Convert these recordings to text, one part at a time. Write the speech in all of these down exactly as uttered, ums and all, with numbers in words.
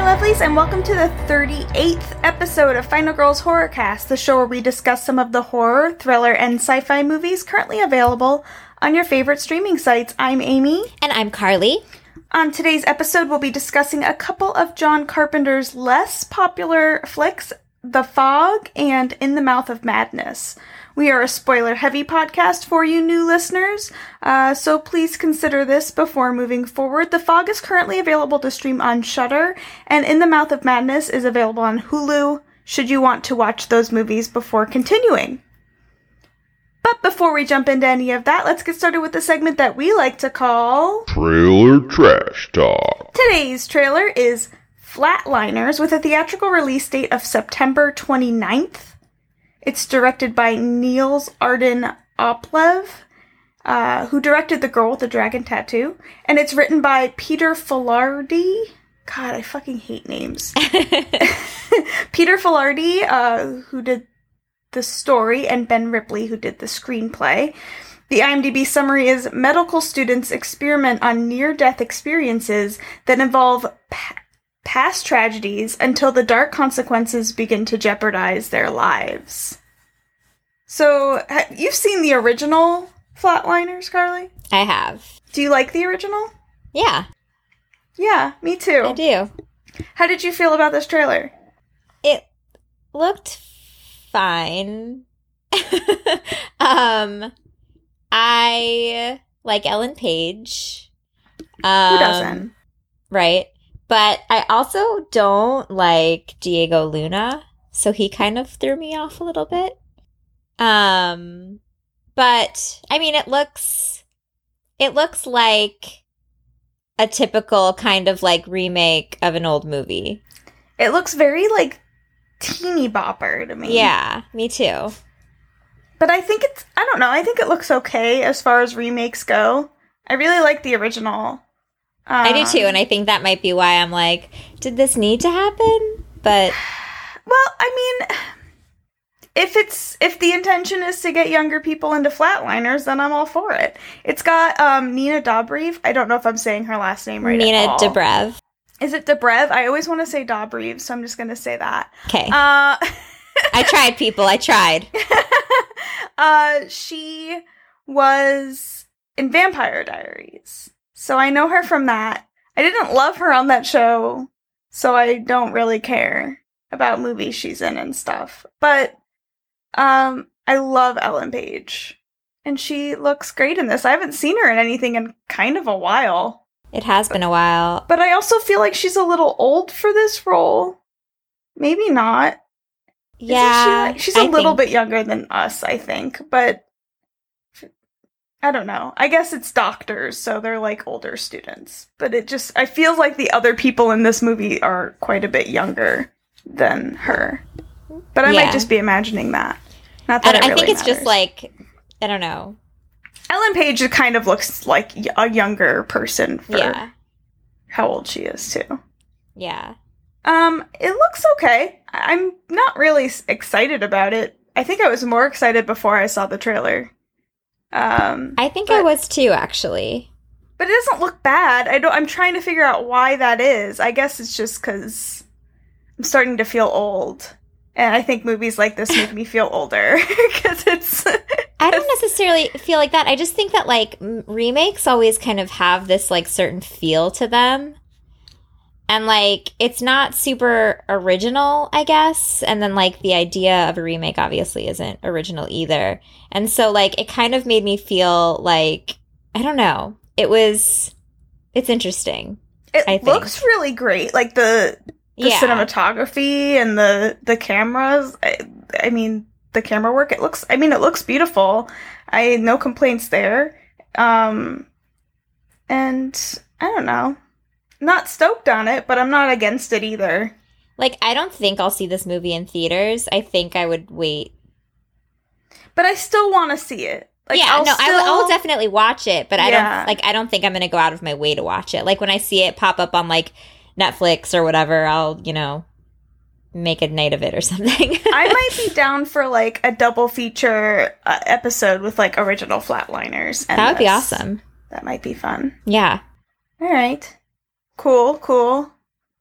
lovelies, and welcome to the thirty-eighth episode of Final Girls Horrorcast, the show where we discuss some of the horror, thriller, and sci-fi movies currently available on your favorite streaming sites. I'm Amy. And I'm Carly. On today's episode, we'll be discussing a couple of John Carpenter's less popular flicks, The Fog and In the Mouth of Madness. We are a spoiler-heavy podcast for you new listeners, uh, so please consider this before moving forward. The Fog is currently available to stream on Shudder, and In the Mouth of Madness is available on Hulu, should you want to watch those movies before continuing. But before we jump into any of that, let's get started with the segment that we like to call... Trailer Trash Talk. Today's trailer is Flatliners, with a theatrical release date of September twenty-ninth. It's directed by Niels Arden Oplev, uh, who directed The Girl with the Dragon Tattoo, and it's written by Peter Filardi. God, I fucking hate names. Peter Filardi, uh, who did the story, and Ben Ripley, who did the screenplay. The IMDb summary is, medical students experiment on near-death experiences that involve pa- past tragedies until the dark consequences begin to jeopardize their lives. So, ha- you've seen the original Flatliners, Carly? I have. Do you like the original? Yeah. Yeah, me too. I do. How did you feel about this trailer? It looked fine. um, I like Ellen Page. Um, Who doesn't? Right. But I also don't like Diego Luna, so he kind of threw me off a little bit. Um, but I mean, it looks, it looks like a typical kind of like remake of an old movie. It looks very like teeny bopper to me. Yeah, me too. But I think it's, I don't know, I think it looks okay as far as remakes go. I really like the original. Um, I do too, and I think that might be why I'm like, did this need to happen? But well, I mean, if it's if the intention is to get younger people into Flatliners, then I'm all for it. It's got um, Nina Dobrev. I don't know if I'm saying her last name right. Nina at all. Dobrev. Is it Dobrev? I always want to say Dobrev, so I'm just going to say that. Okay. Uh, I tried, people. I tried. uh, she was in Vampire Diaries. So I know her from that. I didn't love her on that show, so I don't really care about movies she's in and stuff. But um, I love Ellen Page, and she looks great in this. I haven't seen her in anything in kind of a while. It has been a while. But I also feel like she's a little old for this role. Maybe not. Yeah. She like, she's a I little think... bit younger than us, I think, but I don't know. I guess it's doctors, so they're like older students. But it just, I feel like the other people in this movie are quite a bit younger than her. But I yeah. might just be imagining that. Not that I, it really I think it's matters. just like, I don't know. Ellen Page kind of looks like a younger person for yeah. how old she is, too. Yeah. Um, it looks okay. I'm not really excited about it. I think I was more excited before I saw the trailer. Um, I think but, I was too, actually. But it doesn't look bad. I don't. I'm trying to figure out why that is. I guess it's just because I'm starting to feel old, and I think movies like this make me feel older because it's. I don't necessarily feel like that. I just think that like m- remakes always kind of have this like certain feel to them. And, like, it's not super original, I guess. And then, like, the idea of a remake obviously isn't original either. And so, like, it kind of made me feel like, I don't know. It was, it's interesting. It I think. looks really great. Like, the the yeah. cinematography and the, the cameras. I, I mean, the camera work, it looks, I mean, it looks beautiful. I no complaints there. Um, and, I don't know. Not stoked on it, but I'm not against it either. Like, I don't think I'll see this movie in theaters. I think I would wait. But I still want to see it. Like, yeah, I'll no, still... I will, I will definitely watch it, but I Yeah. don't, like, I don't think I'm going to go out of my way to watch it. Like, when I see it pop up on, like, Netflix or whatever, I'll, you know, make a night of it or something. I might be down for, like, a double feature uh, episode with, like, original Flatliners. And that would this. be awesome. That might be fun. Yeah. All right. Cool, cool.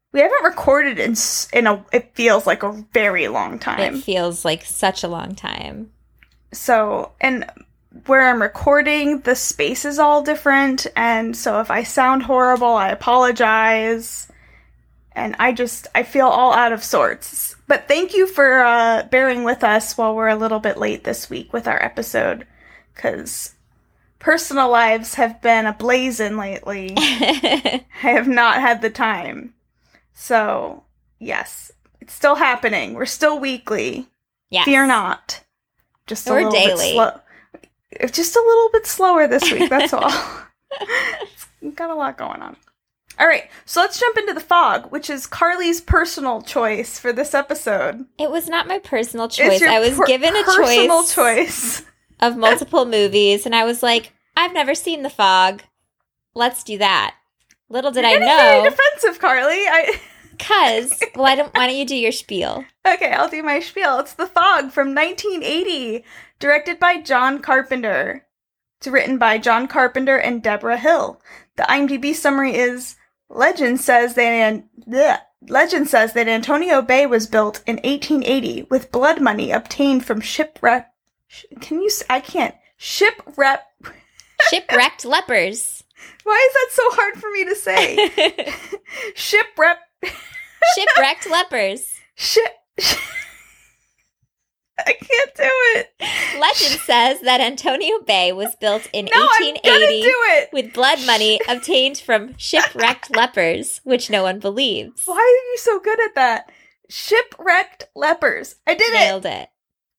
We haven't recorded in s- in a. It feels like a very long time. It feels like such a long time. So, and where I'm recording, the space is all different, and so if I sound horrible, I apologize. And I just, I feel all out of sorts. But thank you for uh, bearing with us while we're a little bit late this week with our episode, because personal lives have been ablazing lately. I have not had the time. So, yes, it's still happening. We're still weekly. Yes. Fear not. Just a Or little daily. bit slow. It's just a little bit slower this week, that's all. It's got a lot going on. All right, so let's jump into The Fog, which is Carly's personal choice for this episode. It was not my personal It's choice. your I was per- given a personal choice, choice. of multiple movies, and I was like, I've never seen The Fog. Let's do that. Little did You're I getting know. very defensive, Carly. I... Because, why don't why don't you do your spiel? Okay, I'll do my spiel. It's The Fog from nineteen eighty, directed by John Carpenter. It's written by John Carpenter and Deborah Hill. The IMDb summary is, legend says that an- bleh. Legend says that Antonio Bay was built in eighteen eighty with blood money obtained from shipwreck. Sh- can you? S- I can't. Shipwreck. Shipwrecked lepers. Why is that so hard for me to say? Shipwreck. Shipwrecked lepers. Ship. I can't do it. Legend says that Antonio Bay was built in No, I'm eighteen gonna eighty do it. with blood money obtained from shipwrecked lepers, which no one believes. Why are you so good at that? Shipwrecked lepers. I did Nailed it.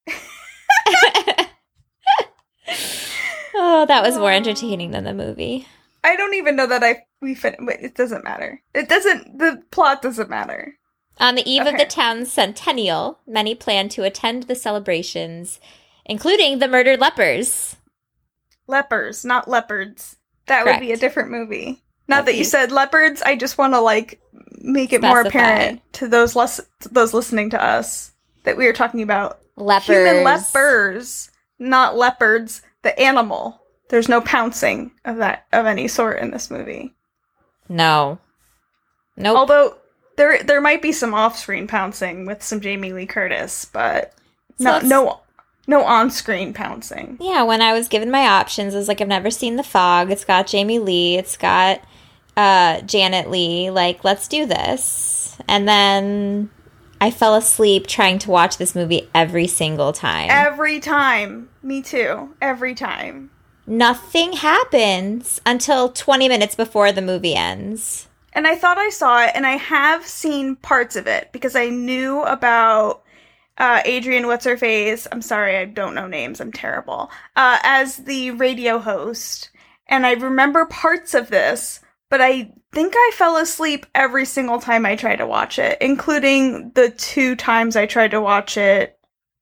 Oh, that was more entertaining than the movie. I don't even know that I we fin- wait, it doesn't matter. It doesn't. The plot doesn't matter. On the eve of Okay. the town's centennial, many plan to attend the celebrations, including the murdered lepers. Lepers, not leopards. That would be a Correct. different movie. Now that you Movie. said leopards, I just want to like make it more Specify. apparent to those less those listening to us that we are talking about Lepers. human lepers, not leopards. The animal. There's no pouncing of that of any sort in this movie. No. Nope. Although there there might be some off-screen pouncing with some Jamie Lee Curtis, but So no let's- no no on-screen pouncing. Yeah, when I was given my options, I was like, I've never seen The Fog. It's got Jamie Lee. It's got uh, Janet Leigh. Like, let's do this. And then I fell asleep trying to watch this movie every single time. Every time. Me too. Every time. Nothing happens until twenty minutes before the movie ends. And I thought I saw it, and I have seen parts of it because I knew about uh, Adrian What's-Her-Face. I'm sorry, I don't know names. I'm terrible. Uh, as the radio host. And I remember parts of this, but I think I fell asleep every single time I tried to watch it, including the two times I tried to watch it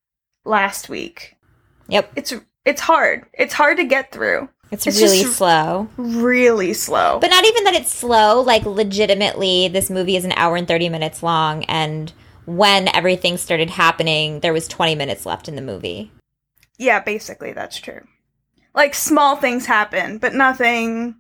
last week. Yep. It's it's hard. It's hard to get through. It's, It's really just- slow. Really slow. But not even that it's slow. Like, legitimately, this movie is an hour and thirty minutes long, and when everything started happening, there was twenty minutes left in the movie. Yeah, basically, that's true. Like, small things happen, but nothing...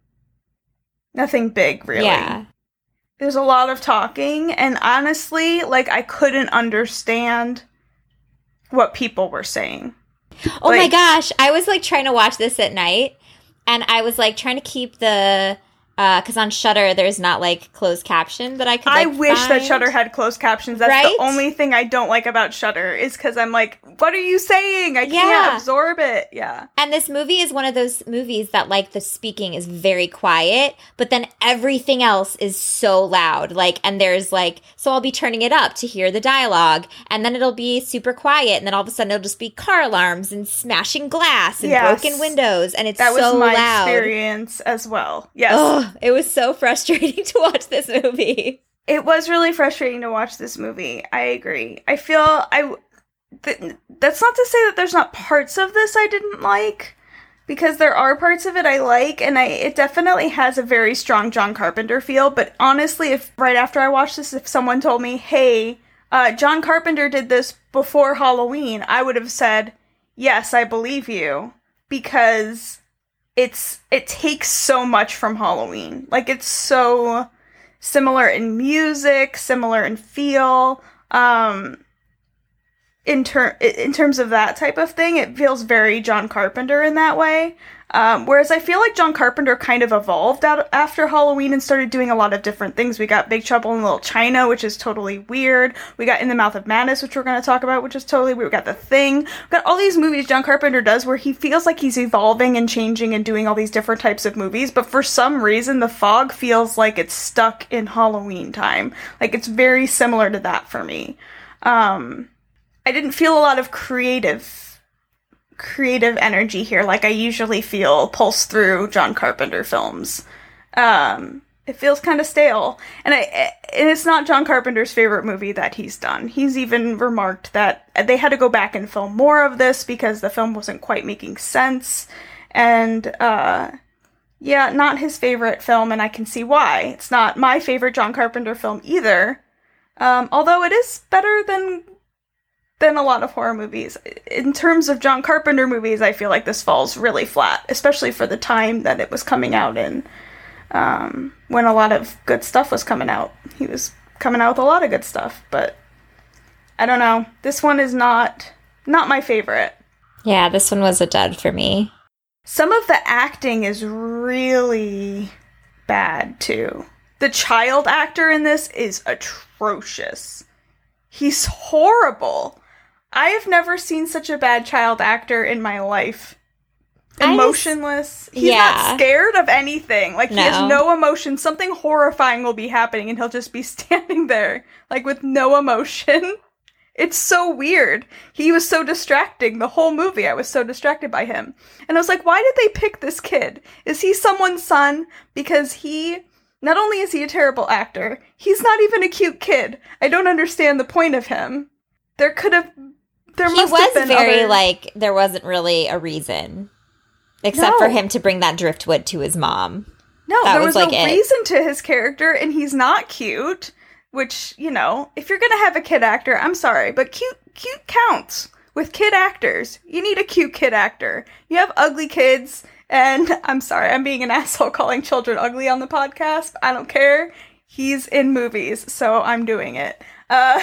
Nothing big, really. Yeah. There's a lot of talking, and honestly, like, I couldn't understand what people were saying. Oh my Like- gosh. I was, like, trying to watch this at night, and I was, like, trying to keep the... Because on Shudder, there's not, like, closed caption that I could, I like, wish that find. Shudder had closed captions. That's Right? the only thing I don't like about Shudder, is because I'm like, what are you saying? I Yeah. can't absorb it. Yeah. And this movie is one of those movies that, like, the speaking is very quiet, but then everything else is so loud. Like, and there's, like, so I'll be turning it up to hear the dialogue, and then it'll be super quiet, and then all of a sudden it'll just be car alarms and smashing glass and Yes. broken windows, and it's That was so my loud. experience as well. Yes. Ugh, it was so frustrating to watch this movie. It was really frustrating to watch this movie. I agree. I feel I. Th- that's not to say that there's not parts of this I didn't like, because there are parts of it I like, and I it definitely has a very strong John Carpenter feel. But honestly, if right after I watched this, if someone told me, "Hey, uh, John Carpenter did this before Halloween," I would have said, "Yes, I believe you," because it's it takes so much from Halloween. Like, it's so similar in music, similar in feel. Um, in, ter- in terms of that type of thing, it feels very John Carpenter in that way. Um, whereas I feel like John Carpenter kind of evolved out after Halloween and started doing a lot of different things. We got Big Trouble in Little China, which is totally weird. We got In the Mouth of Madness, which we're going to talk about, which is totally weird. We got The Thing. We got all these movies John Carpenter does where he feels like he's evolving and changing and doing all these different types of movies. But for some reason, The Fog feels like it's stuck in Halloween time. Like, it's very similar to that for me. Um, I didn't feel a lot of creative creative energy here like I usually feel pulse through John Carpenter films. Um, it feels kind of stale. And, I, and it's not John Carpenter's favorite movie that he's done. He's even remarked that they had to go back and film more of this because the film wasn't quite making sense. And, uh, yeah, not his favorite film, and I can see why. It's not my favorite John Carpenter film either. Um, although it is better than than a lot of horror movies. In terms of John Carpenter movies, I feel like this falls really flat, especially for the time that it was coming out in, um, when a lot of good stuff was coming out. He was coming out with a lot of good stuff, but I don't know. This one is not, not my favorite. Yeah, this one was a dud for me. Some of the acting is really bad, too. The child actor in this is atrocious. He's horrible. I have never seen such a bad child actor in my life. Emotionless. Just, He's yeah. not scared of anything. Like, no. he has no emotion. Something horrifying will be happening, and he'll just be standing there, like, with no emotion. It's so weird. He was so distracting the whole movie. I was so distracted by him. And I was like, why did they pick this kid? Is he someone's son? Because he... Not only is he a terrible actor, he's not even a cute kid. I don't understand the point of him. There could have... There he must was have been very, other... like, there wasn't really a reason. Except No. for him to bring that driftwood to his mom. No, That there was, was, like, no it. reason to his character, and he's not cute. Which, you know, if you're gonna have a kid actor, I'm sorry, but cute cute counts with kid actors. You need a cute kid actor. You have ugly kids, and I'm sorry, I'm being an asshole calling children ugly on the podcast. I don't care. He's in movies, so I'm doing it. Uh...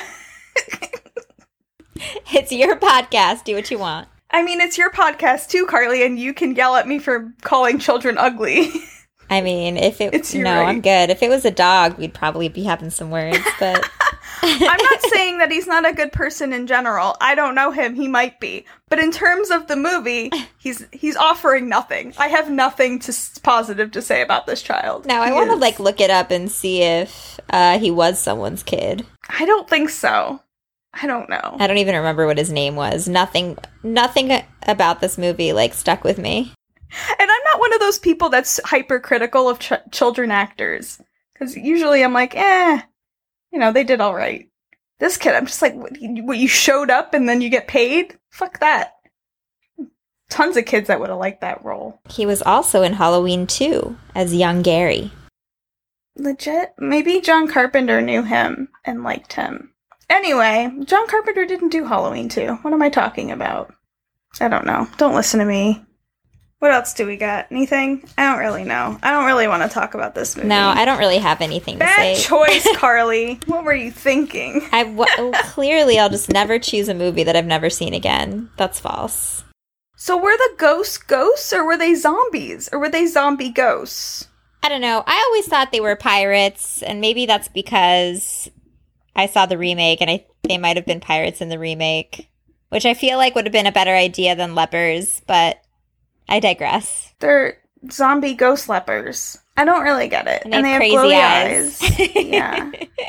It's your podcast. Do what you want. I mean, it's your podcast too, Carly, and you can yell at me for calling children ugly. I mean, if it... It's your no, right. I'm good. If it was a dog, we'd probably be having some words, but... I'm not saying that he's not a good person in general. I don't know him. He might be. But in terms of the movie, he's he's offering nothing. I have nothing to s- positive to say about this child. Now, I He want to, is- like, look it up and see if uh, he was someone's kid. I don't think so. I don't know. I don't even remember what his name was. Nothing, nothing about this movie, like, stuck with me. And I'm not one of those people that's hypercritical of ch- children actors. Because usually I'm like, eh, you know, they did all right. This kid, I'm just like, what, you, what, you showed up and then you get paid? Fuck that. Tons of kids that would have liked that role. He was also in Halloween two as young Gary. Legit? Maybe John Carpenter knew him and liked him. Anyway, John Carpenter didn't do Halloween two. What am I talking about? I don't know. Don't listen to me. What else do we got? Anything? I don't really know. I don't really want to talk about this movie. No, I don't really have anything Bad to say. choice, Carly. What were you thinking? I w- clearly, I'll just never choose a movie that I've never seen again. That's false. So were the ghosts ghosts, or were they zombies? Or were they zombie ghosts? I don't know. I always thought they were pirates, and maybe that's because I saw the remake, and I they might have been pirates in the remake, which I feel like would have been a better idea than lepers, but I digress. They're zombie ghost lepers. I don't really get it. And they have crazy glowy eyes. Yeah.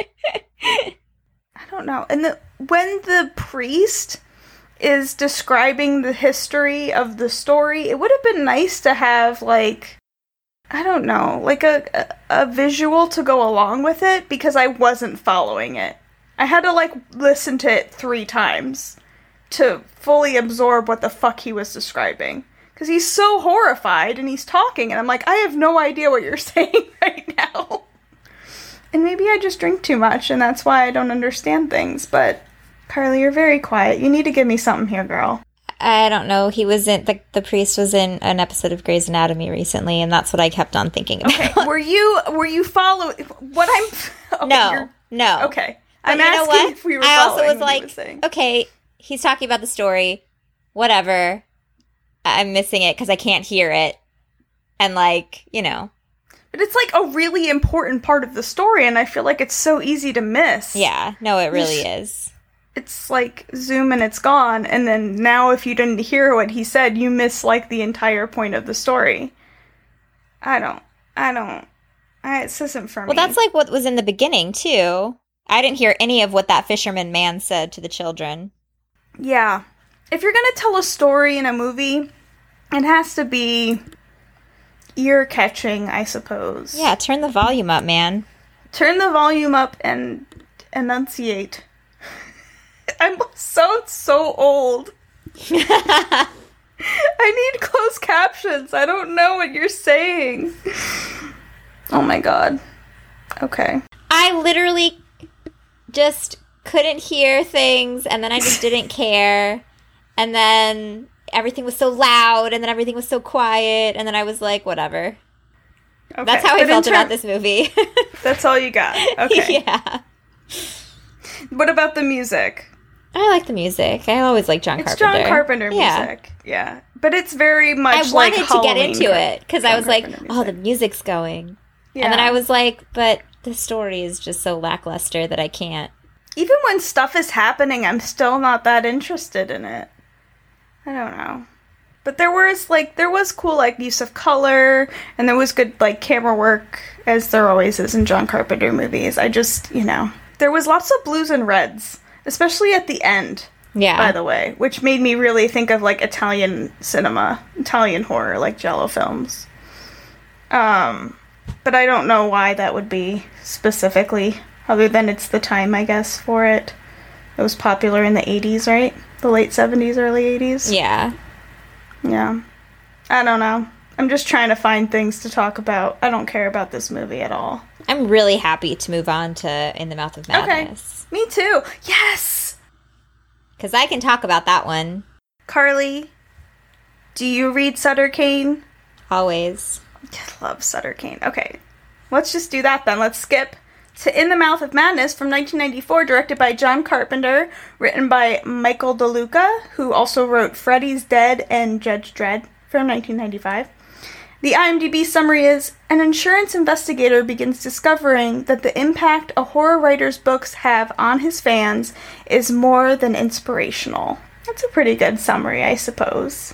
I don't know. And the, when the priest is describing the history of the story, it would have been nice to have, like, I don't know, like a, a, a visual to go along with it, because I wasn't following it. I had to, like, listen to it three times to fully absorb what the fuck he was describing. Because he's so horrified, and he's talking, and I'm like, I have no idea what you're saying right now. And maybe I just drink too much, and that's why I don't understand things, but Carly, you're very quiet. You need to give me something here, girl. I don't know. He was in the the priest was in an episode of Grey's Anatomy recently, and that's what I kept on thinking about. Okay. Were you were you following what I'm? Okay, no, you're- no. Okay. But I'm you know asking what? if we were I also following was what he like, was saying. okay, he's talking about the story. Whatever. I'm missing it because I can't hear it, and like you know. But it's like a really important part of the story, and I feel like it's so easy to miss. Yeah. No, it really Just- is. It's like zoom and it's gone, and then now if you didn't hear what he said, you miss like the entire point of the story. I don't. I don't. I, this isn't for me. Well, that's like what was in the beginning too. I didn't hear any of what that fisherman man said to the children. Yeah. If you're gonna tell a story in a movie, it has to be ear-catching, I suppose. Yeah, turn the volume up, man. Turn the volume up and enunciate. I'm so, so old. I need closed captions. I don't know what you're saying. Oh my god. Okay. I literally just couldn't hear things, and then I just didn't care. And then everything was so loud, and then everything was so quiet, and then I was like, whatever. Okay. That's how I But in felt ter- about this movie. That's all you got. Okay. Yeah. What about the music? I like the music. I always like John It's Carpenter. John Carpenter Yeah. music. Yeah. But it's very much I like wanted to get Halloween into Car- it because I John was like, Carpenter oh, the music. music's going. Yeah. And then I was like, but the story is just so lackluster that I can't. Even when stuff is happening, I'm still not that interested in it. I don't know. But there was, like, there was cool, like, use of color, and there was good, like, camera work, as there always is in John Carpenter movies. I just, you know. There was lots of blues and reds, especially at the end, Yeah. by the way, which made me really think of, like, Italian cinema, Italian horror, like Giallo films. Um, but I don't know why that would be specifically, other than it's the time, I guess, for it. It was popular in the eighties, right? The late seventies, early eighties? Yeah. Yeah. I don't know. I'm just trying to find things to talk about. I don't care about this movie at all. I'm really happy to move on to In the Mouth of Madness. Me too. Yes! Because I can talk about that one. Carly, do you read Sutter Kane? Always. I love Sutter Kane. Okay. Let's just do that then. Let's skip to In the Mouth of Madness from nineteen ninety-four, directed by John Carpenter, written by Michael DeLuca, who also wrote Freddy's Dead and Judge Dredd from nineteen ninety-five. The IMDb summary is, an insurance investigator begins discovering that the impact a horror writer's books have on his fans is more than inspirational. That's a pretty good summary, I suppose.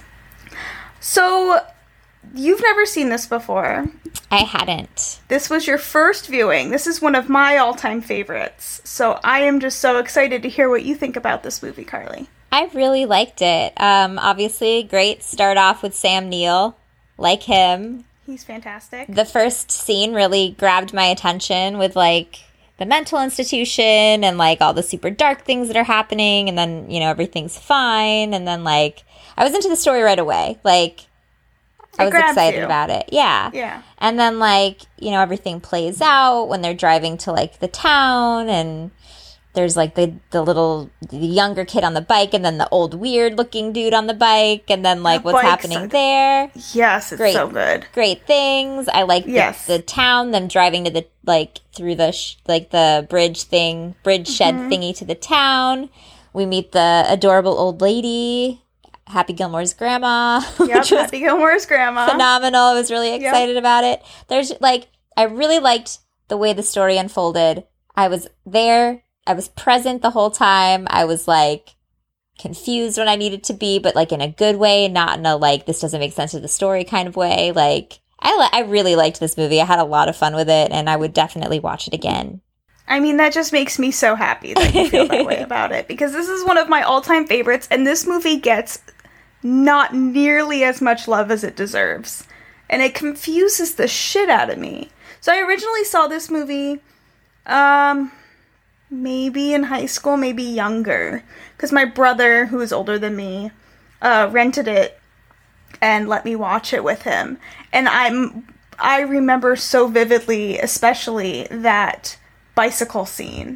So, you've never seen this before. I hadn't. This was your first viewing. This is one of my all-time favorites. So I am just so excited to hear what you think about this movie, Carly. I really liked it. Um, obviously, great start off with Sam Neill. Like him. He's fantastic. The first scene really grabbed my attention with, like, the mental institution and, like, all the super dark things that are happening. And then, you know, everything's fine. And then, like, I was into the story right away. Like, I It was grabs excited you. about it. Yeah. Yeah. And then, like, you know, everything plays out when they're driving to, like, the town, and there's, like, the, the little, the younger kid on the bike, and then the old weird-looking dude on the bike, and then, like, The what's bike's happening so- there. Yes, it's Great. so good. Great things. I like Yes. the, the town, them driving to the, like, through the, sh- like, the bridge thing, bridge shed Mm-hmm. thingy to the town. We meet the adorable old lady, Happy Gilmore's grandma, Yep, which was Happy Gilmore's grandma. phenomenal. I was really excited about it. There's like, I really liked the way the story unfolded. I was there. I was present the whole time. I was like confused when I needed to be, but like in a good way, not in a like, this doesn't make sense to the story kind of way. Like, I, li- I really liked this movie. I had a lot of fun with it, and I would definitely watch it again. I mean, that just makes me so happy that you feel that way about it, because this is one of my all-time favorites, and this movie gets not nearly as much love as it deserves. And it confuses the shit out of me. So I originally saw this movie, um, maybe in high school, maybe younger, because my brother, who is older than me, uh, rented it and let me watch it with him. And I'm, I remember so vividly, especially that bicycle scene.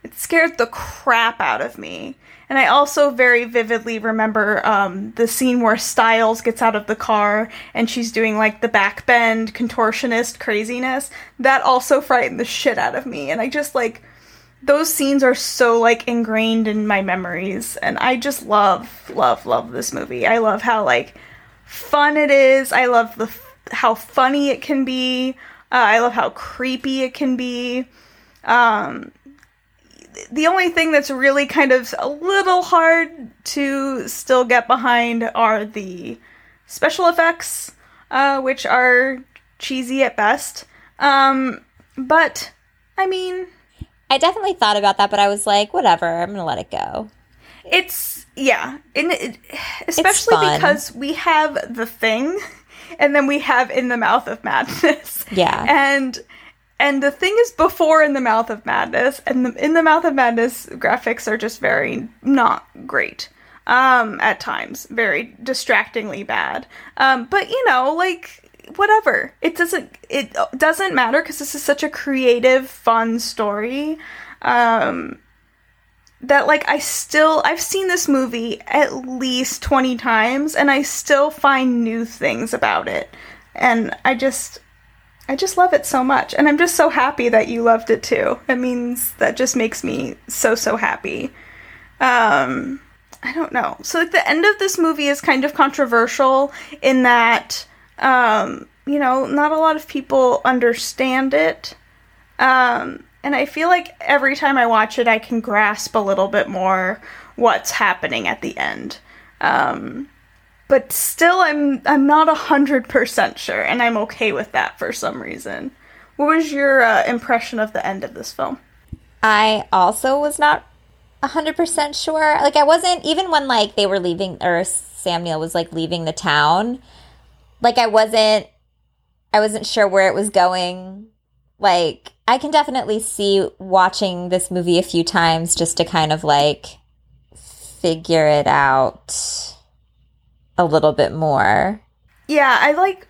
It scared the crap out of me. And I also very vividly remember um, the scene where Styles gets out of the car and she's doing, like, the backbend contortionist craziness. That also frightened the shit out of me. And I just, like, those scenes are so, like, ingrained in my memories. And I just love, love, love this movie. I love how, like, fun it is. I love the how funny it can be. Uh, I love how creepy it can be. Um... The only thing that's really kind of a little hard to still get behind are the special effects, uh, which are cheesy at best. Um, but, I mean... I definitely thought about that, but I was like, whatever, I'm gonna let it go. It's, yeah. And it, especially because we have The Thing, and then we have In the Mouth of Madness. Yeah. And... And the thing is before In the Mouth of Madness, and the In the Mouth of Madness graphics are just very not great. Um, at times. Very distractingly bad. Um, but, you know, like, whatever. It doesn't, it doesn't matter, because this is such a creative, fun story. Um, that, like, I still, I've seen this movie at least twenty times, and I still find new things about it. And I just... I just love it so much, and I'm just so happy that you loved it too. It means that just makes me so, so happy. Um, I don't know. So, like, the end of this movie is kind of controversial in that, um, you know, not a lot of people understand it. Um, and I feel like every time I watch it, I can grasp a little bit more what's happening at the end. Um... But still, I'm I'm not one hundred percent sure, and I'm okay with that for some reason. What was your uh, impression of the end of this film? I also was not one hundred percent sure. Like, I wasn't, even when, like, they were leaving, or Sam Neill was, like, leaving the town, like, I wasn't, I wasn't sure where it was going. Like, I can definitely see watching this movie a few times just to kind of, like, figure it out a little bit more. Yeah, I like...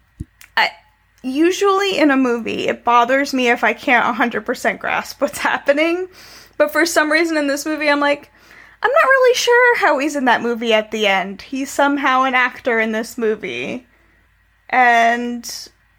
I usually in a movie, it bothers me if I can't one hundred percent grasp what's happening. But for some reason in this movie, I'm like, I'm not really sure how he's in that movie at the end. He's somehow an actor in this movie. And...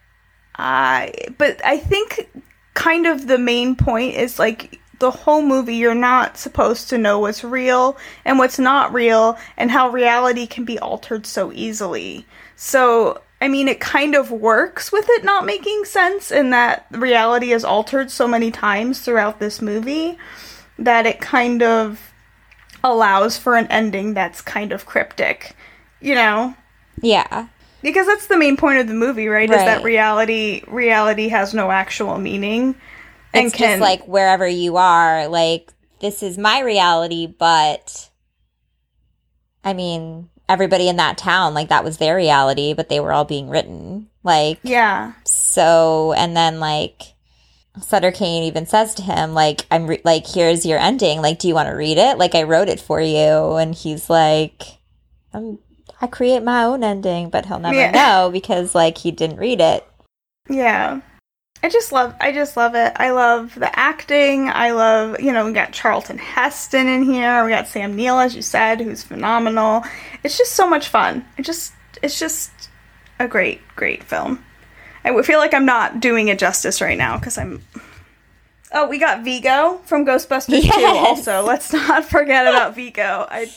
I... But I think kind of the main point is, like, the whole movie, you're not supposed to know what's real and what's not real, and how reality can be altered so easily. So, I mean, it kind of works with it not making sense, in that reality is altered so many times throughout this movie, that it kind of allows for an ending that's kind of cryptic, you know? Yeah. Because that's the main point of the movie, right? Right. Is that reality, reality has no actual meaning. It's can, just like wherever you are, like, this is my reality, but I mean, everybody in that town, like, that was their reality, but they were all being written. Like, yeah. So, and then, like, Sutter Kane even says to him, like, I'm re- like, here's your ending. Like, do you want to read it? Like, I wrote it for you. And he's like, I'm, I create my own ending, but he'll never yeah. know because, like, he didn't read it. Yeah. I just love, I just love it. I love the acting. I love, you know, we got Charlton Heston in here. We got Sam Neill, as you said, who's phenomenal. It's just so much fun. It just, it's just a great, great film. I feel like I'm not doing it justice right now because I'm... Oh, we got Vigo from Ghostbusters yes. two also. Let's not forget about Vigo. I...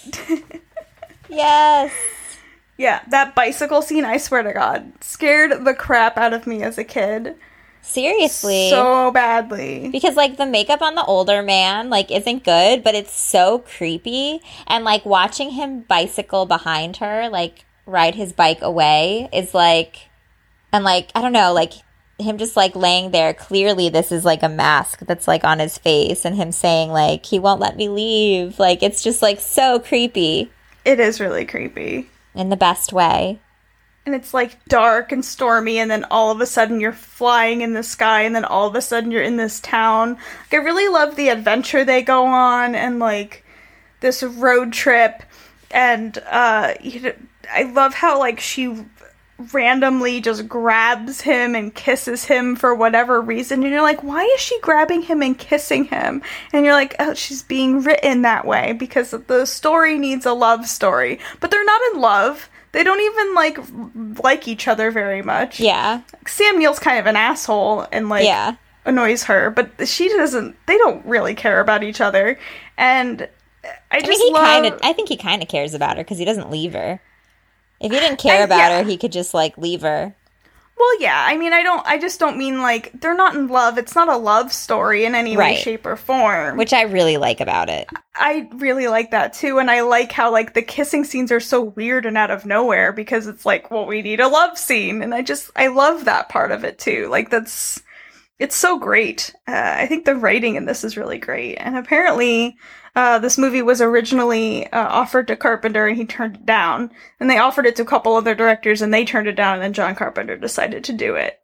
yes. Yeah, that bicycle scene, I swear to God, scared the crap out of me as a kid. Seriously. So badly. Because, like, the makeup on the older man, like, isn't good, but it's so creepy. And, like, watching him bicycle behind her, like, ride his bike away is, like... And, like, I don't know, like, him just, like, laying there, clearly this is, like, a mask that's, like, on his face. And him saying, like, he won't let me leave. Like, it's just, like, so creepy. It is really creepy. In the best way. And it's, like, dark and stormy, and then all of a sudden you're flying in the sky, and then all of a sudden you're in this town. Like, I really love the adventure they go on, and, like, this road trip. And, uh, you know, I love how, like, she... randomly just grabs him and kisses him for whatever reason. And you're like, why is she grabbing him and kissing him? And you're like, oh, she's being written that way because the story needs a love story. But they're not in love. They don't even, like, like each other very much. Yeah. Sam Neill's kind of an asshole and, like, yeah. annoys her. But she doesn't, they don't really care about each other. And I just I mean, he love... kind of, I think he kind of cares about her because he doesn't leave her. If he didn't care I, about yeah. her, he could just, like, leave her. Well, yeah. I mean, I don't, I just don't mean, like, they're not in love. It's not a love story in any right. way, shape, or form. Which I really like about it. I really like that, too. And I like how, like, the kissing scenes are so weird and out of nowhere because it's like, well, we need a love scene. And I just, I love that part of it, too. Like, that's, it's so great. Uh, I think the writing in this is really great. And apparently... Uh, this movie was originally uh, offered to Carpenter and he turned it down. And they offered it to a couple other directors and they turned it down and then John Carpenter decided to do it.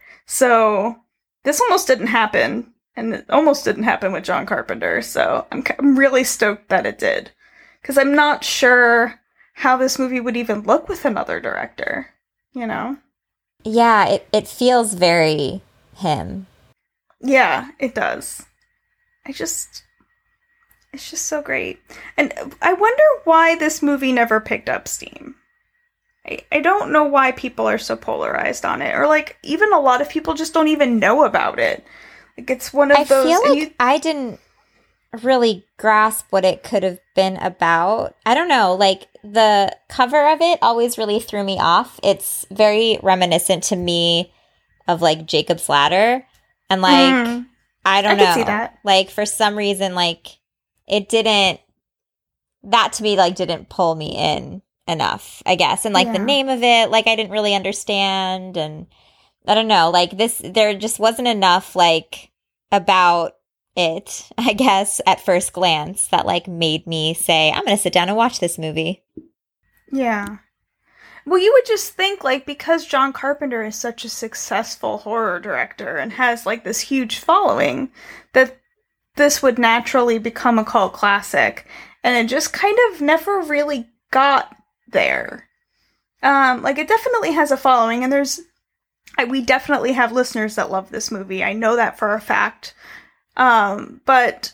So this almost didn't happen. And it almost didn't happen with John Carpenter. So I'm, I'm really stoked that it did. Because I'm not sure how this movie would even look with another director. You know? Yeah, it, it feels very him. Yeah, it does. I just... It's just so great. And I wonder why this movie never picked up steam. I, I don't know why people are so polarized on it. Or, like, even a lot of people just don't even know about it. Like, it's one of I those... I feel like you, I didn't really grasp what it could have been about. I don't know. Like, the cover of it always really threw me off. It's very reminiscent to me of, like, Jacob's Ladder. And, like, mm, I don't I know. can see that. Like, for some reason, like... It didn't, that to me, like, didn't pull me in enough, I guess. And, like, yeah. the name of it, like, I didn't really understand. And I don't know, like, this, there just wasn't enough, like, about it, I guess, at first glance that, like, made me say, I'm going to sit down and watch this movie. Yeah. Well, you would just think, like, because John Carpenter is such a successful horror director and has, like, this huge following, that this would naturally become a cult classic, and it just kind of never really got there. Um, like, it definitely has a following, and there's, I, we definitely have listeners that love this movie. I know that for a fact. Um, but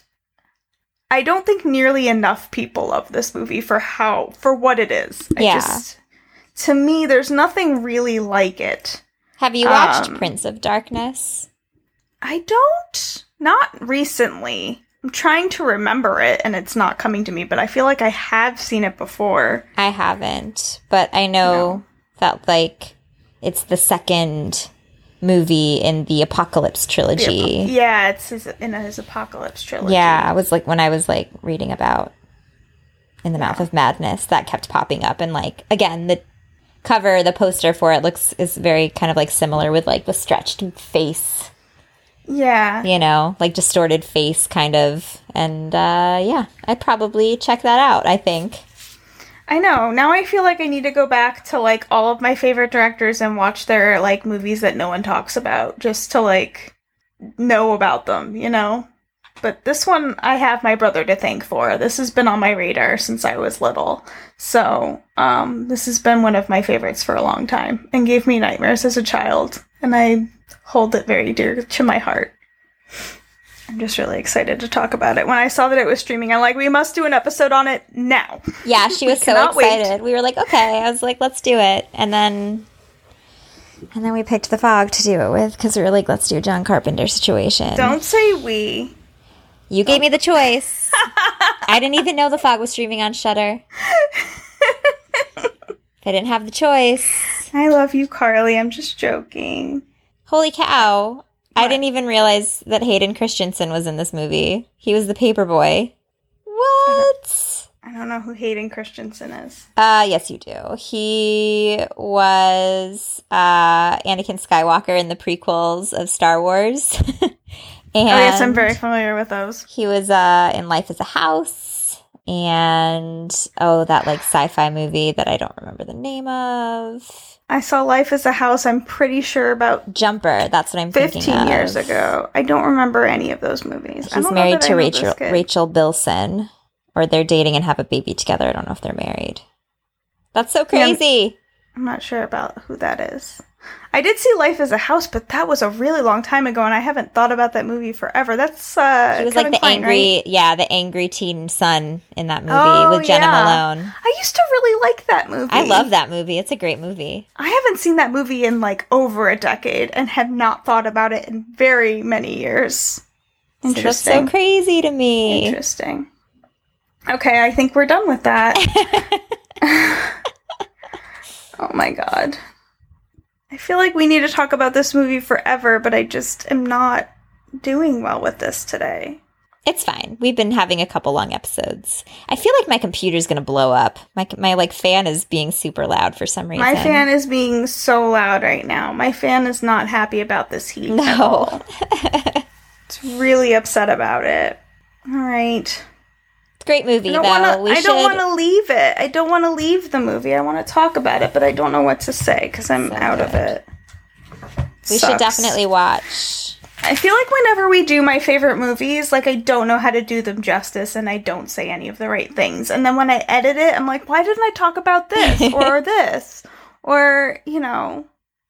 I don't think nearly enough people love this movie for how, for what it is. I yeah. just, to me, there's nothing really like it. Have you watched um, Prince of Darkness? I don't. Not recently. I'm trying to remember it, and it's not coming to me, but I feel like I have seen it before. I haven't, but I know no. that, like, it's the second movie in the Apocalypse trilogy. The, yeah, it's his, in his Apocalypse trilogy. Yeah, I was, like, when I was, like, reading about In the Mouth of Madness, that kept popping up, and, like, again, the cover, the poster for it looks, is very kind of, like, similar with, like, the stretched face. Yeah. You know, like distorted face kind of. And uh, yeah, I'd probably check that out, I think. I know. Now I feel like I need to go back to like all of my favorite directors and watch their like movies that no one talks about just to like know about them, you know? But this one I have my brother to thank for. This has been on my radar since I was little. So, um, this has been one of my favorites for a long time and gave me nightmares as a child. And I hold it very dear to my heart. I'm just really excited to talk about it. When I saw that it was streaming, I'm like, we must do an episode on it now. Yeah, she was so excited. Wait. We were like, okay. I was like, let's do it. And then and then we picked The Fog to do it with because we were like, let's do a John Carpenter situation. Don't say we. You gave me the choice. I didn't even know The Fog was streaming on Shudder. I didn't have the choice. I love you, Carly. I'm just joking. Holy cow. What? I didn't even realize that Hayden Christensen was in this movie. He was the paper boy. What? I don't, I don't know who Hayden Christensen is. Uh, yes, you do. He was uh, Anakin Skywalker in the prequels of Star Wars. And oh, yes, I'm very familiar with those. He was uh, in Life is a House. And, oh, that, like, sci-fi movie that I don't remember the name of. I saw Life is a House, I'm pretty sure, about... Jumper, that's what I'm thinking of. fifteen years ago. I don't remember any of those movies. He's married to Rachel Rachel Bilson. Or they're dating and have a baby together. I don't know if they're married. That's so crazy. I'm not sure about who that is. I did see Life as a House, but that was a really long time ago, and I haven't thought about that movie forever. That's uh, He was Kevin like the Kline, angry, right? yeah, the angry teen son in that movie Oh, with Jenna yeah. Malone. I used to really like that movie. I love that movie. It's a great movie. I haven't seen that movie in like over a decade and have not thought about it in very many years. So that's Interesting. so crazy to me. Interesting. Okay, I think we're done with that. Oh my god. I feel like we need to talk about this movie forever, but I just am not doing well with this today. It's fine. We've been having a couple long episodes. I feel like my computer's going to blow up. My my like fan is being super loud for some reason. My fan is being so loud right now. My fan is not happy about this heat at No. all. It's really upset about it. All right. Great movie, I don't though. wanna, we I should. don't want to leave it. I don't want to leave the movie. I want to talk about it, but I don't know what to say because I'm So out of good. it. We Sucks. should definitely watch. I feel like whenever we do my favorite movies, like I don't know how to do them justice and I don't say any of the right things. And then when I edit it, I'm like, why didn't I talk about this or this? Or, you know.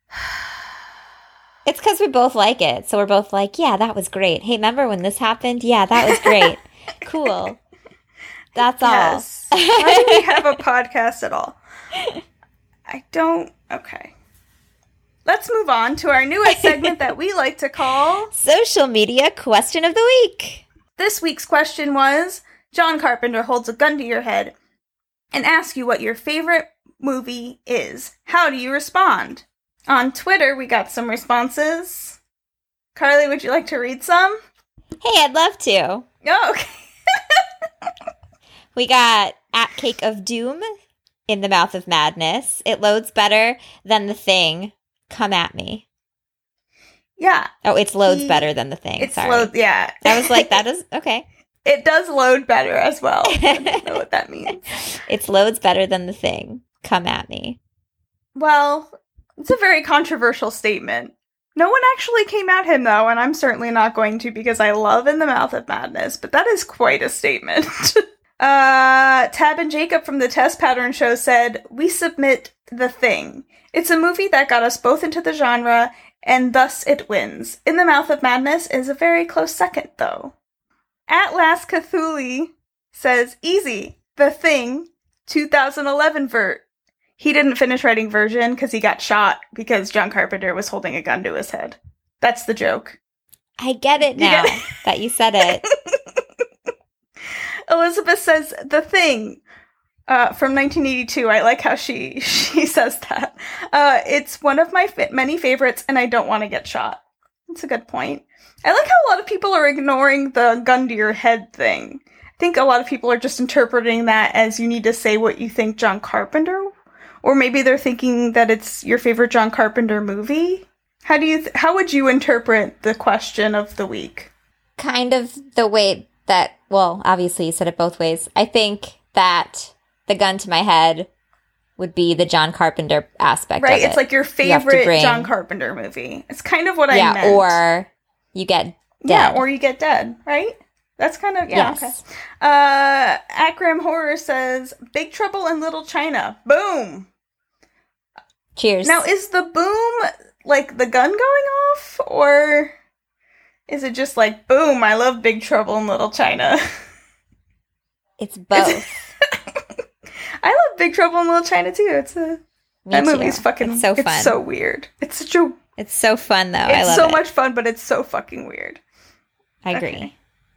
It's because we both like it. So we're both like, yeah, that was great. Hey, remember when this happened? Yeah, that was great. Cool. That's all. Yes. Why do we have a podcast at all? I don't. Okay. Let's move on to our newest segment that we like to call Social media question of the week. This week's question was, John Carpenter holds a gun to your head and asks you what your favorite movie is. How do you respond? On Twitter, we got some responses. Carly, would you like to read some? Hey, I'd love to. Oh, okay. We got at Cake of Doom in the Mouth of Madness. It loads better than The Thing. Come at me. Yeah. Oh, it's loads He- better than The Thing. It's Sorry. load, yeah. I was like, that is okay. It does load better as well. I don't know what that means. It's loads better than The Thing. Come at me. Well, it's a very controversial statement. No one actually came at him, though, and I'm certainly not going to because I love In the Mouth of Madness, but that is quite a statement. uh, Tab and Jacob from the Test Pattern Show said, we submit The Thing. It's a movie that got us both into the genre, and thus it wins. In the Mouth of Madness is a very close second, though. At Last Cthulhu says, easy, The Thing, two thousand eleven vert. He didn't finish writing version because he got shot because John Carpenter was holding a gun to his head. That's the joke. I get it You now get it? that you said it. Elizabeth says, The Thing, uh, from nineteen eighty-two. I like how she, she says that. Uh, it's one of my fa- many favorites, and I don't want to get shot. That's a good point. I like how a lot of people are ignoring the gun to your head thing. I think a lot of people are just interpreting that as you need to say what you think John Carpenter, or maybe they're thinking that it's your favorite John Carpenter movie. How do you, th- how would you interpret the question of the week? Kind of the way that, well, obviously you said it both ways. I think that the gun to my head would be the John Carpenter aspect Right, of it. it's like your You have to favorite bring- John Carpenter movie. It's kind of what I yeah, meant. or you get dead. Yeah, or you get dead, right? That's kind of, yeah, Yes. okay. Uh, Akram Horror says, Big Trouble in Little China. Boom! Cheers. Now, is the boom, like, the gun going off? Or is it just like, boom, I love Big Trouble in Little China? It's both. I love Big Trouble in Little China, too. It's a... Me that too. movie's fucking... It's so fun. It's so weird. It's such a... It's so fun, though. I It's love so it. much fun, but it's so fucking weird. I agree.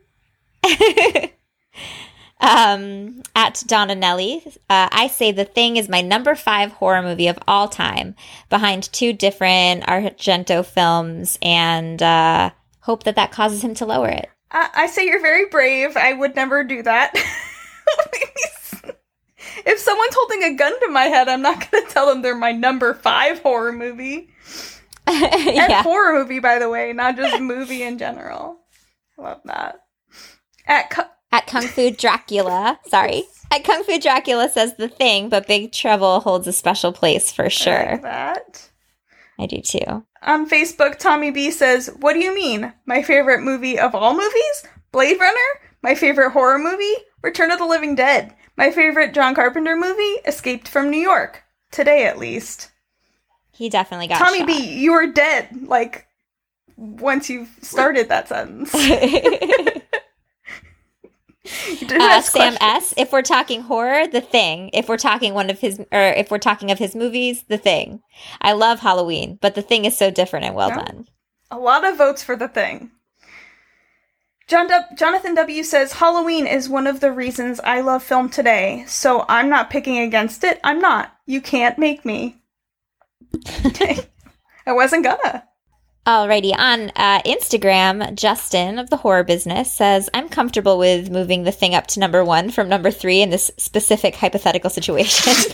um, at Donna Nelly, uh, I say The Thing is my number five horror movie of all time, behind two different Argento films, and uh, hope that that causes him to lower it. I, I say you're very brave. I would never do that. If someone's holding a gun to my head, I'm not going to tell them they're my number five horror movie. And yeah. horror movie, by the way, not just movie in general. I love that. At cu- At Kung Fu Dracula, sorry. At Kung Fu Dracula says The Thing, but Big Trouble holds a special place for I sure. like that. I do too. On Facebook, Tommy B says, what do you mean? My favorite movie of all movies? Blade Runner? My favorite horror movie? Return of the Living Dead. My favorite John Carpenter movie? Escaped from New York. today at least. He definitely got Tommy shot. B, you were dead, like, once you started that sentence. uh, Sam S, if we're talking horror, The Thing. If we're talking one of his, or if we're talking of his movies, The Thing. I love Halloween, but The Thing is so different and well yeah. done. A lot of votes for The Thing. John w- Jonathan W. says, Halloween is one of the reasons I love film today, so I'm not picking against it. I'm not. You can't make me. I wasn't gonna. Alrighty, on uh, Instagram, Justin of the Horror Business says, I'm comfortable with moving The Thing up to number one from number three in this specific hypothetical situation.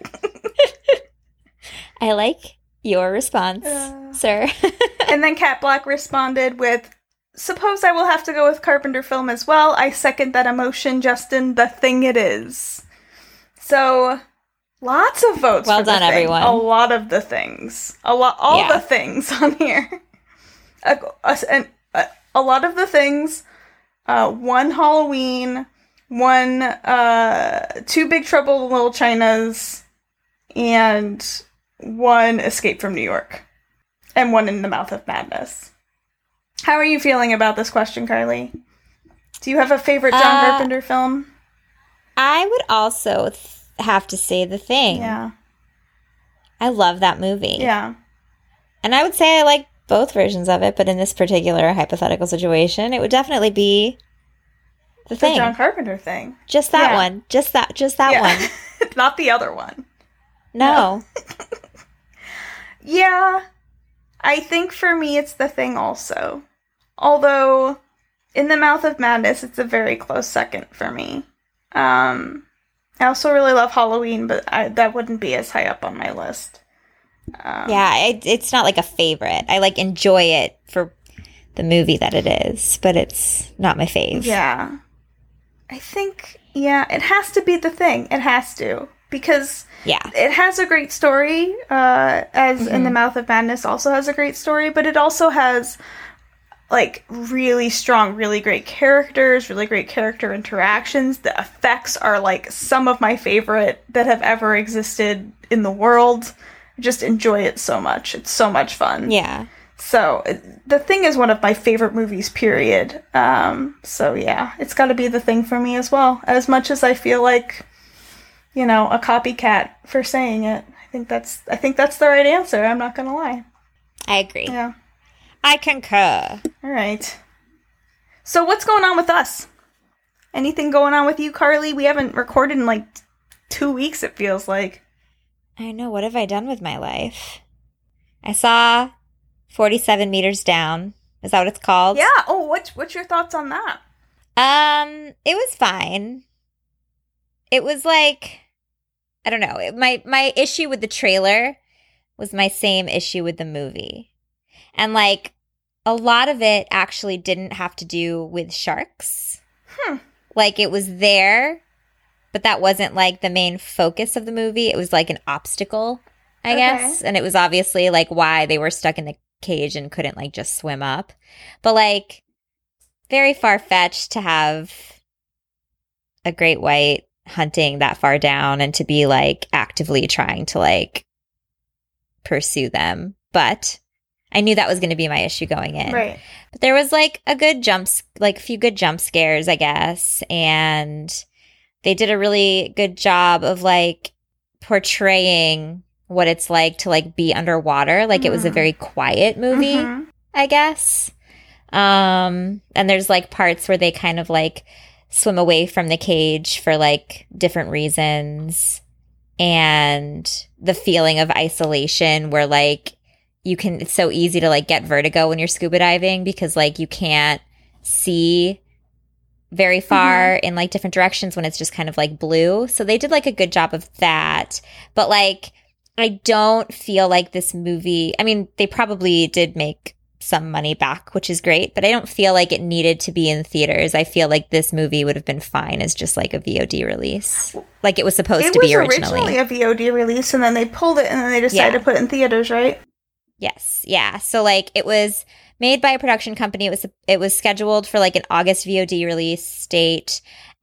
I like your response, uh, sir. And then Cat Black responded with, suppose I will have to go with Carpenter film as well. I second that emotion, Justin. The Thing it is. So, lots of votes well for done, The Thing. everyone. A lot of the things. A lot, all yeah. the things on here. a, a, a, a lot of the things. Uh, one Halloween. One, uh, two Big Trouble in Little Chinas. And one Escape from New York. And one In the Mouth of Madness. How are you feeling about this question, Carly? Do you have a favorite John uh, Carpenter film? I would also th- have to say The Thing. Yeah. I love that movie. Yeah. And I would say I like both versions of it, but in this particular hypothetical situation, it would definitely be The Thing. The John Carpenter Thing. Just that yeah. one. Just that just that yeah. one. Not the other one. No. no. Yeah. I think for me it's The Thing also. Although, In the Mouth of Madness, it's a very close second for me. Um, I also really love Halloween, but I, that wouldn't be as high up on my list. Um, yeah, it, it's not like a favorite. I, like, enjoy it for the movie that it is, but it's not my fave. Yeah. I think, yeah, it has to be The Thing. It has to. Because yeah. it has a great story, uh, as Mm-hmm. In the Mouth of Madness also has a great story, but it also has, like, really strong, really great characters, really great character interactions. The effects are, like, some of my favorite that have ever existed in the world. I just enjoy it so much. It's so much fun. Yeah. So, The Thing is one of my favorite movies, period. Um, so, yeah, it's got to be The Thing for me as well. As much as I feel like, you know, a copycat for saying it. I think that's I think that's the right answer. I'm not gonna lie. I agree. Yeah. I concur. All right. So what's going on with us? Anything going on with you, Carly? We haven't recorded in like two weeks, it feels like. I know. What have I done with my life? I saw forty-seven Meters Down. Is that what it's called? Yeah. Oh, what's what's your thoughts on that? Um, it was fine. It was like, I don't know. It, my my issue with the trailer was my same issue with the movie. And like a lot of it actually didn't have to do with sharks. Hmm. Like it was there, but that wasn't like the main focus of the movie. It was like an obstacle, I Okay. guess. And it was obviously like why they were stuck in the cage and couldn't like just swim up. But like very far-fetched to have a great white hunting that far down and to be like actively trying to like pursue them. But I knew that was going to be my issue going in. Right. But there was like a good jump, like a few good jump scares, I guess. And they did a really good job of like portraying what it's like to like be underwater. Like it was a Mhm. very quiet movie, Mhm. I guess. Um, and there's like parts where they kind of like swim away from the cage for like different reasons. And the feeling of isolation where like you can, it's so easy to like get vertigo when you're scuba diving because like you can't see very far in like different directions when it's just kind of like blue. So they did like a good job of that. But like, I don't feel like this movie, I mean, they probably did make some money back, which is great, but I don't feel like it needed to be in theaters. I feel like this movie would have been fine as just like a V O D release, like it was supposed It to was be originally. originally a V O D release, and then they pulled it, and then they decided Yeah. to put it in theaters, right? Yes, yeah. So like it was made by a production company. It was it was scheduled for like an August V O D release date,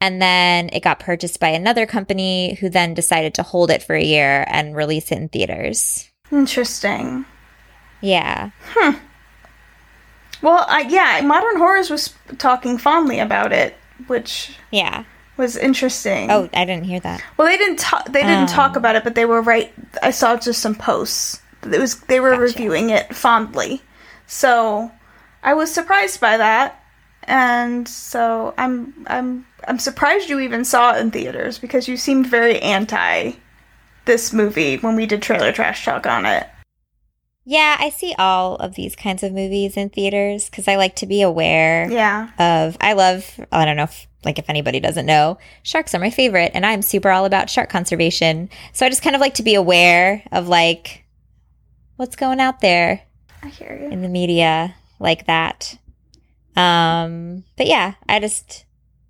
And then it got purchased by another company who then decided to hold it for a year and release it in theaters. Interesting. Yeah. Hmm. Well, I, yeah, Modern Horrors was talking fondly about it, which Yeah. was interesting. Oh, I didn't hear that. Well, they didn't talk. They didn't Um. talk about it, but they were right. I saw just some posts. It was they were Gotcha. reviewing it fondly, so I was surprised by that, and so I'm I'm I'm surprised you even saw it in theaters because you seemed very anti this movie when we did trailer trash talk on it. Yeah, I see all of these kinds of movies in theaters because I like to be aware Yeah. of, I love, I don't know, if, like if anybody doesn't know, sharks are my favorite and I'm super all about shark conservation. So I just kind of like to be aware of like what's going out there I hear you. in the media like that. Um, but yeah, I just,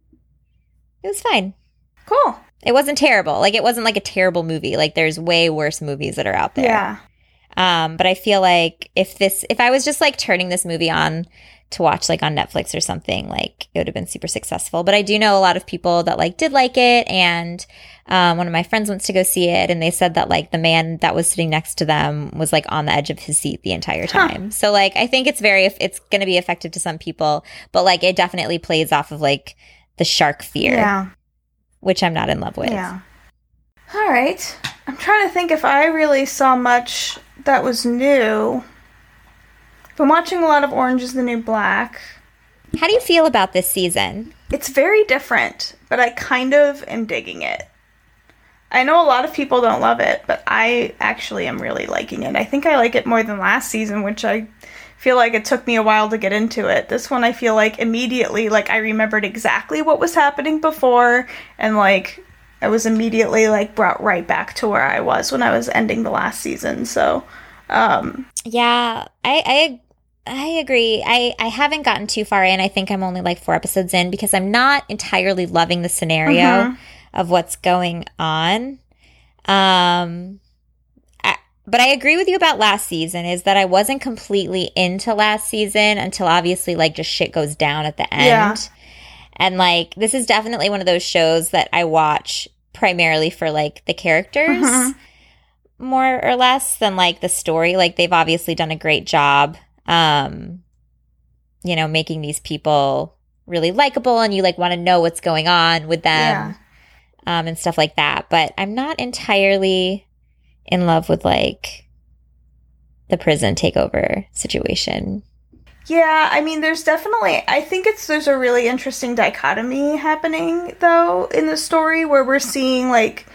it was fine. Cool. It wasn't terrible. Like it wasn't like a terrible movie. Like there's way worse movies that are out there. Yeah. Um, but I feel like if this, if I was just like turning this movie on to watch like on Netflix or something, like it would have been super successful. But I do know a lot of people that like did like it. And um, one of my friends wants to go see it. And they said that like the man that was sitting next to them was like on the edge of his seat the entire time. Huh. So like, I think it's very, it's going to be effective to some people, but like it definitely plays off of like the shark fear, Yeah. which I'm not in love with. Yeah. All right. I'm trying to think if I really saw much that was new. Been watching a lot of Orange is the New Black. How do you feel about this season? It's very different, but I kind of am digging it. I know a lot of people don't love it, but I actually am really liking it. I think I like it more than last season, which I feel like it took me a while to get into it. This one I feel like immediately, like I remembered exactly what was happening before, and like I was immediately like brought right back to where I was when I was ending the last season. So, um, yeah, I, I, I agree. I, I haven't gotten too far in. I think I'm only like four episodes in because I'm not entirely loving the scenario Mhm. of what's going on. Um, I, but I agree with you about last season is that I wasn't completely into last season until obviously like just shit goes down at the end. Yeah. And like, this is definitely one of those shows that I watch primarily for like the characters Mhm. more or less than like the story. Like they've obviously done a great job, um, you know, making these people really likable and you like want to know what's going on with them, um, and stuff like that. But I'm not entirely in love with like the prison takeover situation. Yeah, I mean, there's definitely, I think it's, there's a really interesting dichotomy happening, though, in the story, where we're seeing, like,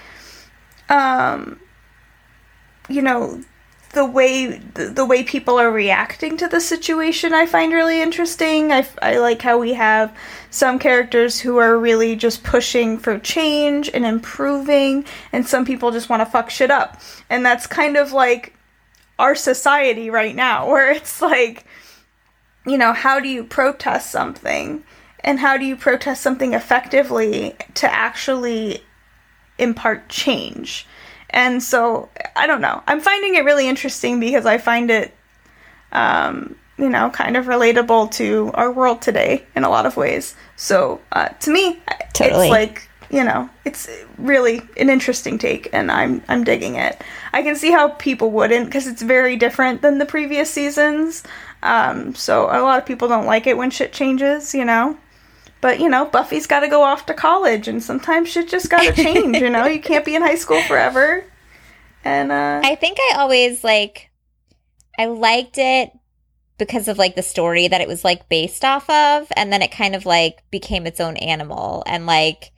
um, you know, the way, the, the way people are reacting to the situation I find really interesting. I, I like how we have some characters who are really just pushing for change and improving, and some people just want to fuck shit up. And that's kind of like our society right now, where it's like, you know, how do you protest something? And how do you protest something effectively to actually impart change? And so, I don't know. I'm finding it really interesting because I find it, um, you know, kind of relatable to our world today in a lot of ways. So, uh, to me, Totally. it's like, you know, it's really an interesting take, and I'm I'm digging it. I can see how people wouldn't, because it's very different than the previous seasons. Um, so a lot of people don't like it when shit changes, you know? But, you know, Buffy's got to go off to college, and sometimes shit just got to change, you know? You can't be in high school forever. And, uh... I think I always, like, I liked it because of, like, the story that it was, like, based off of, and then it kind of, like, became its own animal, and, like,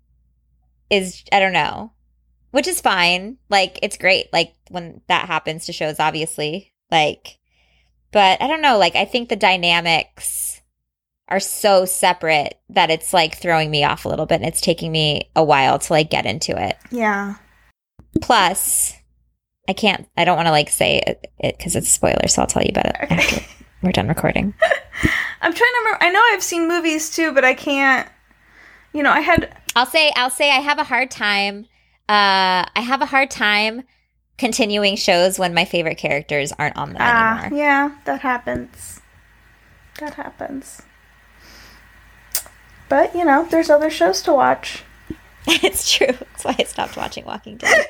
is, I don't know, which is fine. Like, it's great, like, when that happens to shows, obviously, like... But I don't know, like, I think the dynamics are so separate that it's, like, throwing me off a little bit, and it's taking me a while to, like, get into it. Yeah. Plus, I can't, I don't want to, like, say it because it's a spoiler, so I'll tell you about it Okay. after we're done recording. I'm trying to remember, I know I've seen movies, too, but I can't, you know, I had... I'll say, I'll say I have a hard time, uh, I have a hard time continuing shows when my favorite characters aren't on them Ah, anymore. yeah, that happens. That happens. But, you know, there's other shows to watch. It's true. That's why I stopped watching Walking Dead.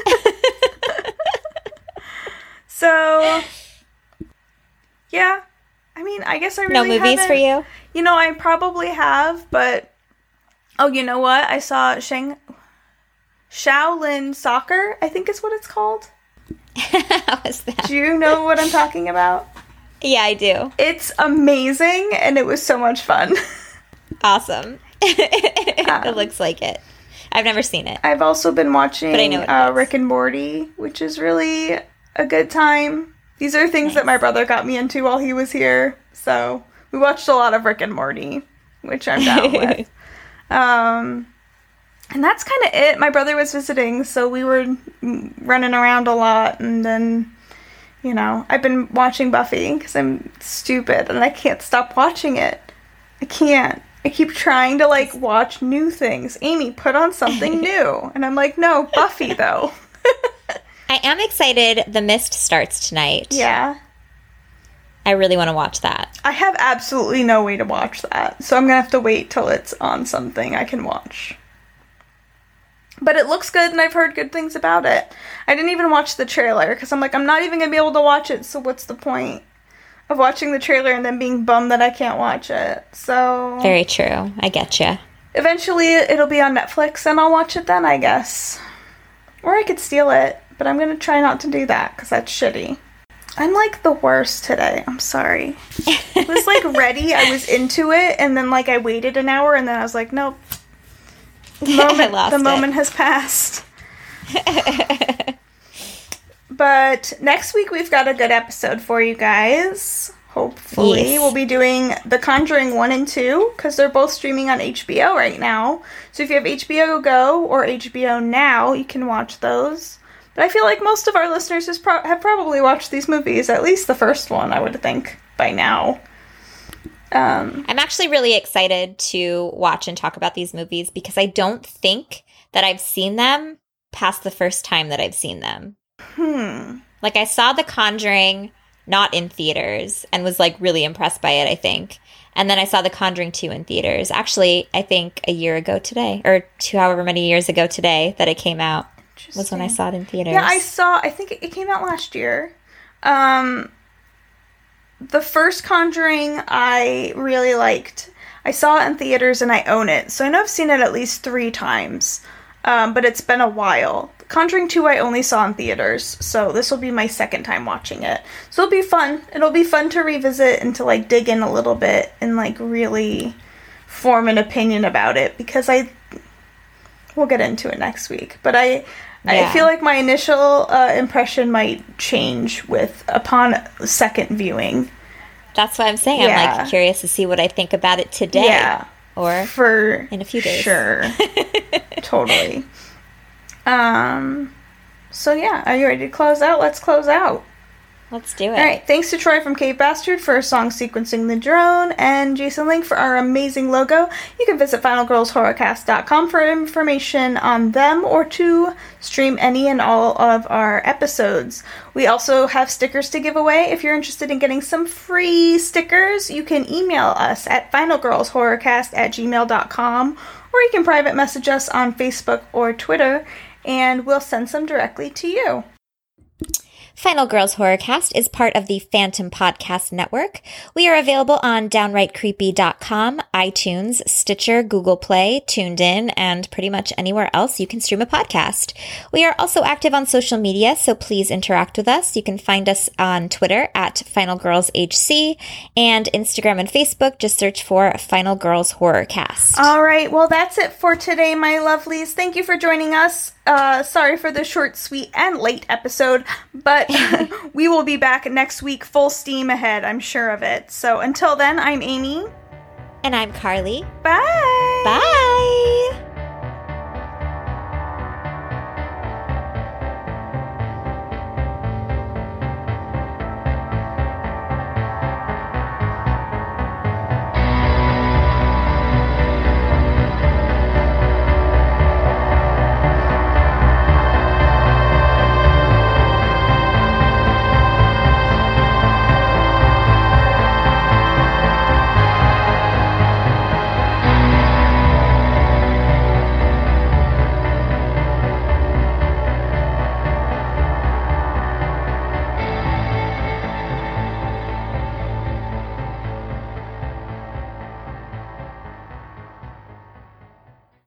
So, yeah. I mean, I guess I really No movies haven't- for you? You know, I probably have, but... Oh, you know what? I saw Shang... Shaolin Soccer, I think is what it's called. How was that? Do you know what I'm talking about? Yeah, I do. It's amazing, and it was so much fun. Awesome. It Um, looks like it. I've never seen it. I've also been watching But I know what it uh, is. Rick and Morty, which is really a good time. These are things that my brother got me into while he was here. So we watched a lot of Rick and Morty, which I'm down with. Um, and that's kind of it. My brother was visiting, so we were mm, running around a lot. And then, you know, I've been watching Buffy because I'm stupid and I can't stop watching it. I can't. I keep trying to, like, watch new things. Amy, put on something new. And I'm like, no, Buffy, though. I am excited. The Mist starts tonight. Yeah. I really want to watch that. I have absolutely no way to watch that. So I'm going to have to wait till it's on something I can watch. But it looks good, and I've heard good things about it. I didn't even watch the trailer, because I'm like, I'm not even going to be able to watch it, so what's the point of watching the trailer and then being bummed that I can't watch it? So Very true. I get you. eventually it'll be on Netflix, and I'll watch it then, I guess. Or I could steal it, but I'm going to try not to do that, because that's shitty. I'm, like, the worst today. I'm sorry. I was, like, ready. I was into it, and then, like, I waited an hour, and then I was like, nope. The moment, I lost the it. moment has passed. But next week we've got a good episode for you guys. Hopefully. Yes. We'll be doing The Conjuring one and two, because they're both streaming on H B O right now. So if you have H B O Go or H B O Now, you can watch those. But I feel like most of our listeners has pro- have probably watched these movies, at least the first one, I would think, by now. Um, I'm actually really excited to watch and talk about these movies because I don't think that I've seen them past the first time that I've seen them. hmm. Like, I saw The Conjuring not in theaters and was, like, really impressed by it, I think. And then I saw The Conjuring two in theaters. Actually, I think a year ago today, or two however many years ago today that it came out was when I saw it in theaters. Yeah, I saw, I think it came out last year. Um, the first Conjuring I really liked. I saw it in theaters and I own it. So I know I've seen it at least three times. Um, but it's been a while. Conjuring two I only saw in theaters. So this will be my second time watching it. So it'll be fun. It'll be fun to revisit and to, like, dig in a little bit and, like, really form an opinion about it. Because I... We'll get into it next week. But I... I Yeah. feel like my initial uh, impression might change with upon second viewing. That's what I'm saying. I'm, Yeah. like, curious to see what I think about it today. Yeah, Or for in a few days. Sure, totally. Um. So yeah, are you ready to close out? Let's close out. Let's do it. All right. Thanks to Troy from Cave Bastard for song sequencing the drone, and Jason Link for our amazing logo. You can visit final girls horror cast dot com for information on them or to stream any and all of our episodes. We also have stickers to give away. If you're interested in getting some free stickers, you can email us at final girls horror cast at gmail dot com, or you can private message us on Facebook or Twitter, and we'll send some directly to you. Final Girls Horrorcast is part of the Phantom Podcast Network. We are available on downright creepy dot com, iTunes, Stitcher, Google Play, TuneIn, and pretty much anywhere else you can stream a podcast. We are also active on social media, so please interact with us. You can find us on Twitter at Final Girls H C, and Instagram and Facebook. Just search for Final Girls Horrorcast. All right, well, that's it for today, my lovelies. Thank you for joining us. Uh, sorry for the short, sweet, and late episode, but we will be back next week full steam ahead, I'm sure of it. So until then, I'm Amy. And I'm Carly. Bye!